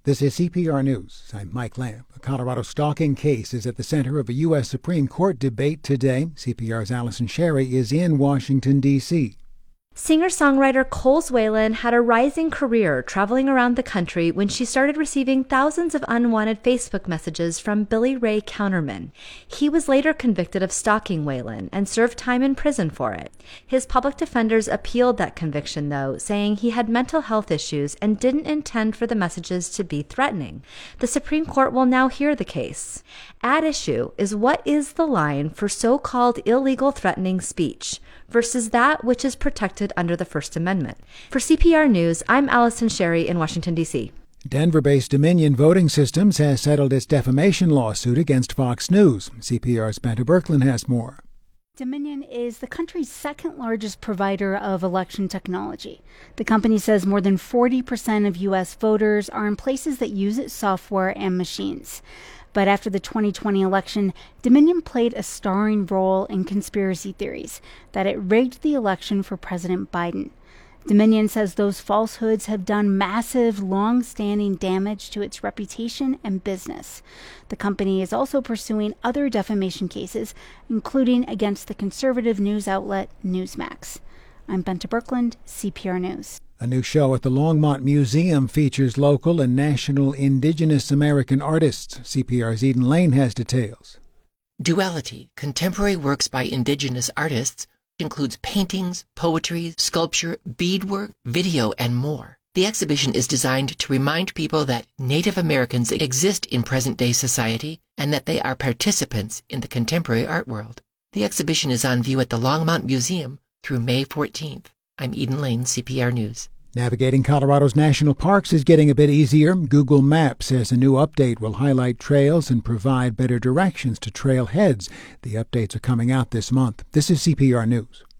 This is CPR News. I'm Mike Lamb. A Colorado stalking case is at the center of a U.S. Supreme Court debate today. CPR's Allison Sherry is in Washington, D.C. Singer-songwriter Coles Whalen had a rising career traveling around the country when she started receiving thousands of unwanted Facebook messages from Billy Ray Counterman. He was later convicted of stalking Whalen and served time in prison for it. His public defenders appealed that conviction, though, saying he had mental health issues and didn't intend for the messages to be threatening. The Supreme Court will now hear the case. At issue is what is the line for so-called illegal threatening speech versus that which is protected under the First Amendment. For CPR News, I'm Allison Sherry in Washington, D.C. Denver-based Dominion Voting Systems has settled its defamation lawsuit against Fox News. CPR's Benta Birkeland has more. Dominion is the country's second largest provider of election technology. The company says more than 40% of U.S. voters are in places that use its software and machines. But after the 2020 election, Dominion played a starring role in conspiracy theories that it rigged the election for President Biden. Dominion says those falsehoods have done massive, long-standing damage to its reputation and business. The company is also pursuing other defamation cases, including against the conservative news outlet Newsmax. I'm Benta Birkeland, CPR News. A new show at the Longmont Museum features local and national Indigenous American artists. CPR's Eden Lane has details. Duality, contemporary works by Indigenous artists, includes paintings, poetry, sculpture, beadwork, video, and more. The exhibition is designed to remind people that Native Americans exist in present-day society and that they are participants in the contemporary art world. The exhibition is on view at the Longmont Museum through May 14th. I'm Eden Lane, CPR News. Navigating Colorado's national parks is getting a bit easier. Google Maps says a new update will highlight trails and provide better directions to trailheads. The updates are coming out this month. This is CPR News.